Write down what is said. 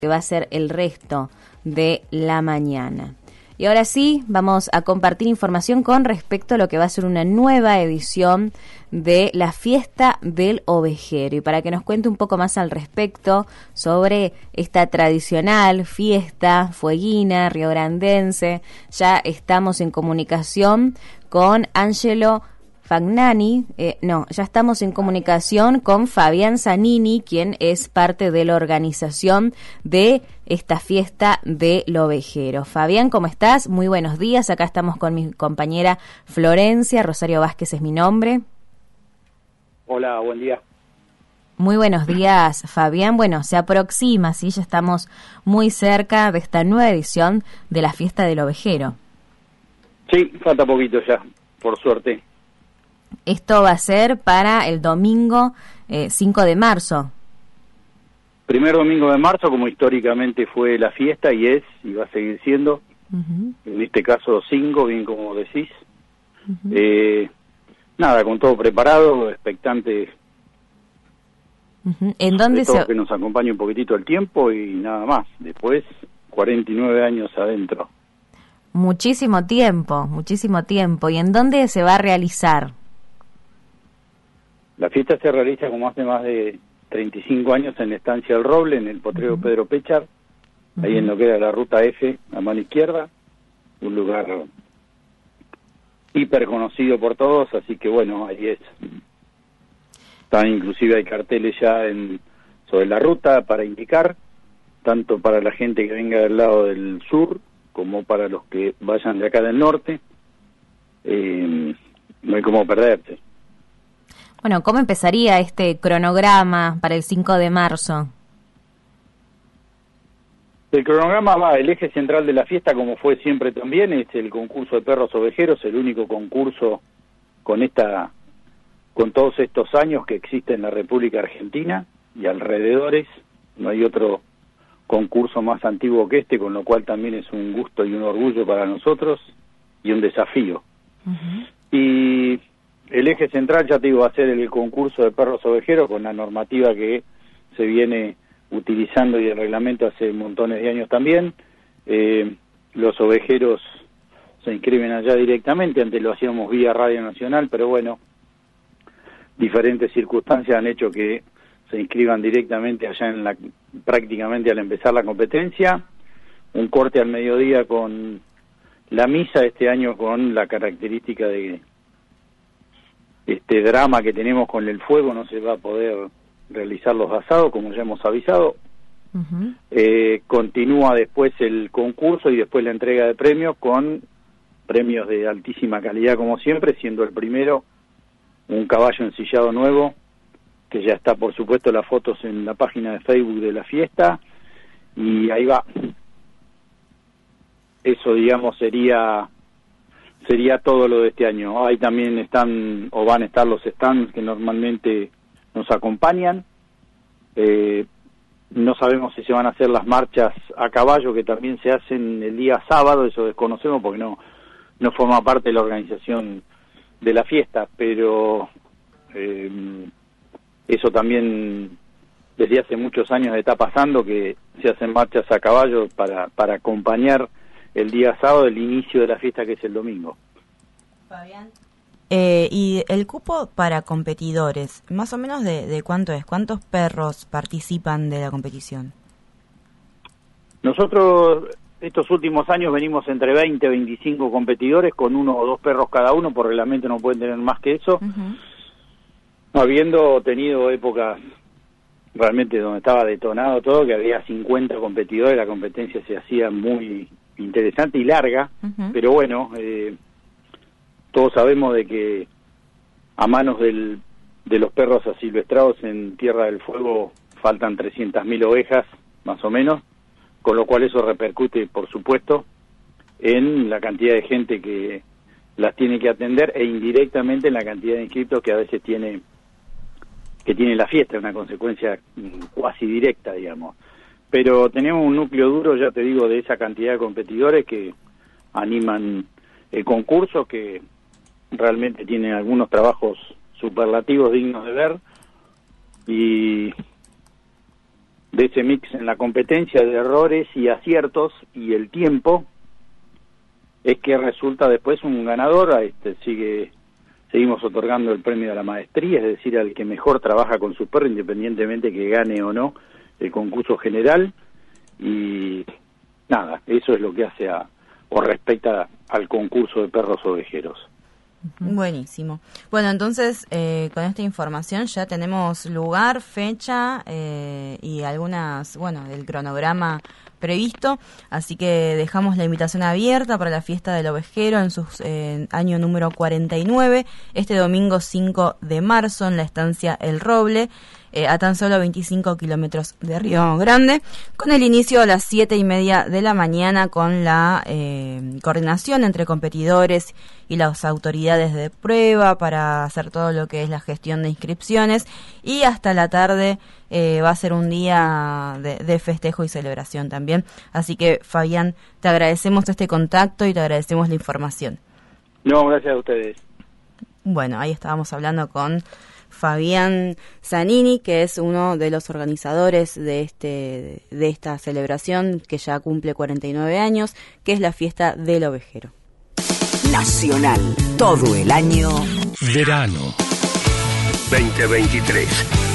que va a ser el resto de la mañana. Y ahora sí, vamos a compartir información con respecto a lo que va a ser una nueva edición de la Fiesta del Ovejero. Y para que nos cuente un poco más al respecto sobre esta tradicional fiesta fueguina riograndense, ya estamos en comunicación con Angelo Fagnani, ya estamos en comunicación con Fabián Zanini, quien es parte de la organización de esta fiesta del ovejero. Fabián, ¿cómo estás? Muy buenos días, acá estamos con mi compañera Florencia, Rosario Vázquez es mi nombre. Hola, buen día. Muy buenos días, Fabián. Bueno, se aproxima, ¿sí? Ya estamos muy cerca de esta nueva edición de la fiesta del ovejero. Sí, falta poquito ya, por suerte. Esto va a ser para el domingo 5 de marzo. Primer domingo de marzo, como históricamente fue la fiesta y es, y va a seguir siendo, en este caso 5, bien como decís. Nada, con todo preparado, expectante. ¿En dónde todo que nos acompañe un poquitito el tiempo y nada más. Después, 49 años adentro. Muchísimo tiempo. ¿Y en dónde se va a realizar? La fiesta se realiza como hace más de 35 años en la Estancia del Roble, en el potrero Pedro Péchar, ahí en lo que era la ruta F, a mano izquierda, un lugar hiper conocido por todos, así que bueno, ahí es. Inclusive hay carteles ya sobre la ruta para indicar, tanto para la gente que venga del lado del sur, como para los que vayan de acá del norte. No hay cómo perderse. Bueno, ¿cómo empezaría este cronograma para el 5 de marzo? El cronograma el eje central de la fiesta, como fue siempre también, es el concurso de perros ovejeros, el único concurso con todos estos años que existe en la República Argentina y alrededores. No hay otro concurso más antiguo que este, con lo cual también es un gusto y un orgullo para nosotros y un desafío. Y el eje central, ya te digo, va a ser el concurso de perros ovejeros con la normativa que se viene utilizando y el reglamento hace montones de años también. Los ovejeros se inscriben allá directamente, antes lo hacíamos vía Radio Nacional, pero bueno, diferentes circunstancias han hecho que se inscriban directamente allá prácticamente al empezar la competencia. Un corte al mediodía con la misa, este año con la característica de este drama que tenemos con el fuego, no se va a poder realizar los asados, como ya hemos avisado. Continúa después el concurso y después la entrega de premios, con premios de altísima calidad como siempre, siendo el primero un caballo ensillado nuevo, que ya está por supuesto las fotos en la página de Facebook de la fiesta, y ahí va. Eso, digamos, sería todo lo de este año. Ahí también están o van a estar los stands que normalmente nos acompañan. No sabemos si se van a hacer las marchas a caballo, que también se hacen el día sábado, eso desconocemos porque no forma parte de la organización de la fiesta, pero eso también desde hace muchos años está pasando, que se hacen marchas a caballo para acompañar el día sábado, el inicio de la fiesta, que es el domingo. Fabián. Y el cupo para competidores, más o menos de cuánto es, ¿cuántos perros participan de la competición? Nosotros estos últimos años venimos entre 20 y 25 competidores, con 1 o 2 perros cada uno, por reglamento no pueden tener más que eso, habiendo tenido épocas realmente donde estaba detonado todo, que había 50 competidores, la competencia se hacía muy interesante y larga, pero bueno, todos sabemos de que a manos de los perros asilvestrados en Tierra del Fuego faltan 300.000 ovejas, más o menos, con lo cual eso repercute, por supuesto, en la cantidad de gente que las tiene que atender e indirectamente en la cantidad de inscriptos que a veces tiene la fiesta, una consecuencia cuasi directa, digamos. Pero tenemos un núcleo duro, ya te digo, de esa cantidad de competidores que animan el concurso, que realmente tienen algunos trabajos superlativos dignos de ver, y de ese mix en la competencia de errores y aciertos y el tiempo, es que resulta después un ganador. Seguimos otorgando el premio a la maestría, es decir, al que mejor trabaja con su perro, independientemente que gane o no el concurso general. Y nada, eso es lo que hace o respecta al concurso de perros ovejeros. Buenísimo. Bueno, entonces, con esta información ya tenemos lugar, fecha y algunas, el cronograma previsto, así que dejamos la invitación abierta para la fiesta del ovejero en su año número 49, este domingo 5 de marzo en la estancia El Roble, a tan solo 25 kilómetros de Río Grande, con el inicio a las 7:30 de la mañana, con la coordinación entre competidores y las autoridades de prueba para hacer todo lo que es la gestión de inscripciones, y hasta la tarde va a ser un día de festejo y celebración también. Así que, Fabián, te agradecemos este contacto y te agradecemos la información. No, gracias a ustedes. Bueno, ahí estábamos hablando con Fabián Zanini, que es uno de los organizadores de esta celebración que ya cumple 49 años, que es la fiesta del ovejero. Nacional, todo el año. Verano 2023.